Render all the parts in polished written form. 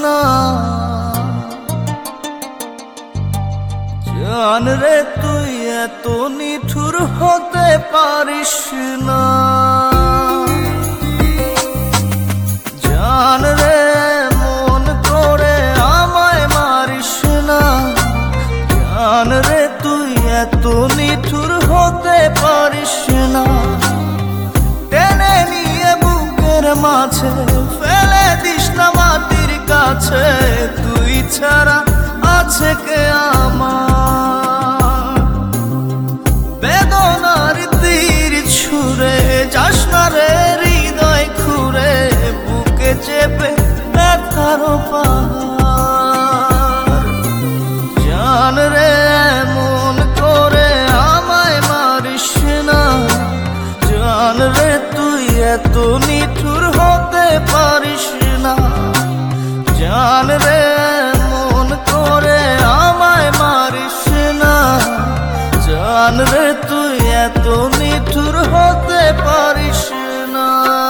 না। জান রে তুই এত নিঠুর হতে পারিস না। জান রে মন করে আমায় মারিস না। জান রে তুই এত নিঠুর হতে পারিস না। টেনে নিয়ে বুকের মাঝে ফেলে দিস না মাটির কাছে। তুই ছাড়া আছে কে আমার? বেদনার তীর ছুঁড়ে যাস না রে হৃদয় খুঁড়ে। বুকে চেপে ব্যথার পাহাড়। জান রে মন করে আমায় মারিস না। জান রে তুই এত নিঠুর হতে পারিস না। জান রে মন করে আমায় মারিস না। জান রে তুই এত নিঠুর হতে পারিস না।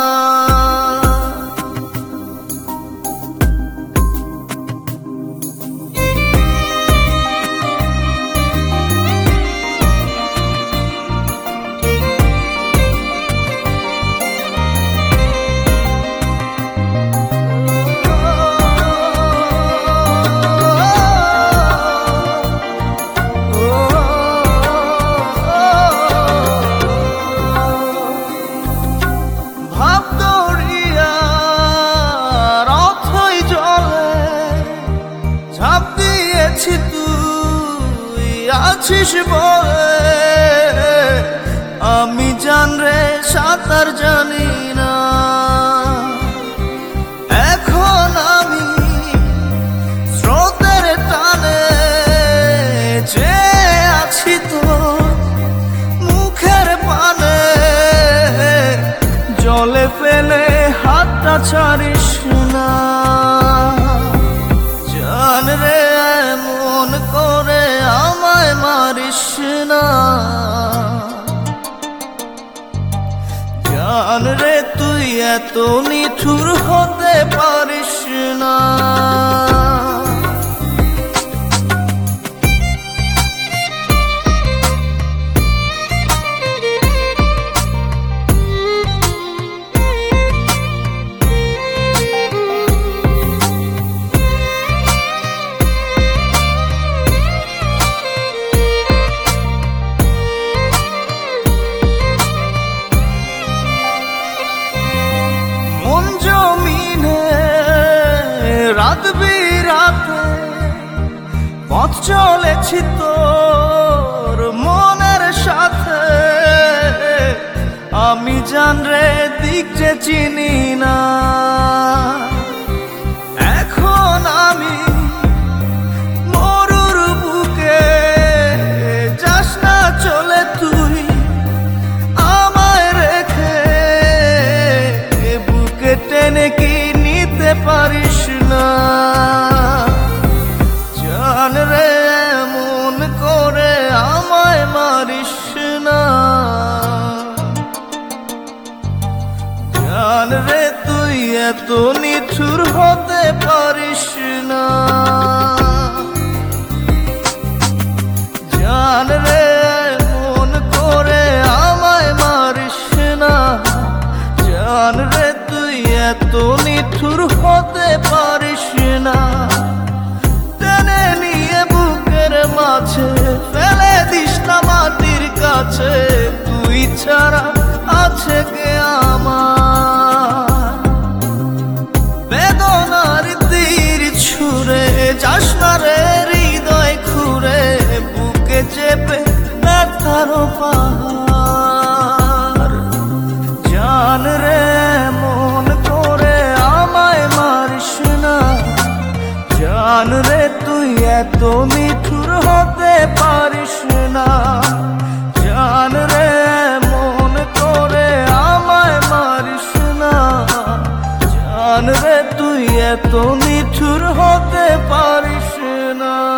তুই আছিস বলে আমি জান রে সাঁতার জানি না। এখন আমি স্রোতের টানে যে আছি তোর মুখের পানে। জলে ফেলে হাতটা ছাড়িস না। জান রে মন করে আমায় মারিস না। জান রে তুই এত নিঠুর হতে পারিস না। রাত বিরাতে পথ চলেছি তোর মনের সাথে। আমি জান রে দিক যে চিনি না। এখন আমি মরুর বুকে যাস না চলে তুই আমায় রেখে। বুকে টেনে কি নিতে পারিস না। জান রে মন করে আমায় মারিস না। জান রে তুই এত নিঠুর হতে পারিস না। জান রে মন করে আমায় মারিস না। জান রে তুই এত নিঠুর হতে পারিস না। টেনে নিয়ে বুকের মাঝে ফেলে দিস না মাটির কাছে। তুই ছাড়া আছে কে আমার? বেদনার তীর ছুঁড়ে যাস না রে হৃদয় খুঁড়ে। বুকে চেপে ব্যথার পাহাড়। জান রে মন করে আমায় মারিস না। জান রে তুই এত নিঠুর হতে পারিস না। জান রে মন করে আমায় মারিস না। জান রে তুই এত নিঠুর হতে পারিস না।